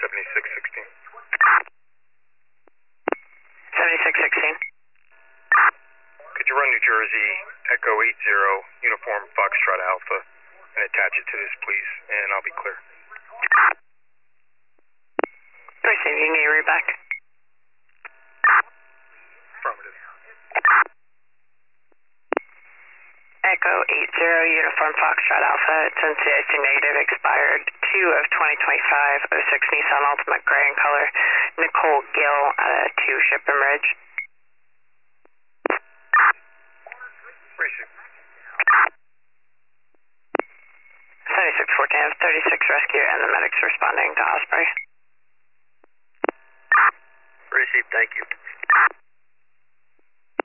7616. 7616. Could you run New Jersey Echo 80 Uniform Foxtrot Alpha and attach it to this, please, and I'll be clear. Receiving a reback. Affirmative. Echo 80 Uniform Foxtrot Alpha, CIC negative, expired 2 of 2025, 06 Nissan Ultimate gray in color, Nicole Gill, 2 Shipham Ridge. Receive. 7614 of 36 Rescue and the medics responding to Osprey. Receive, thank you.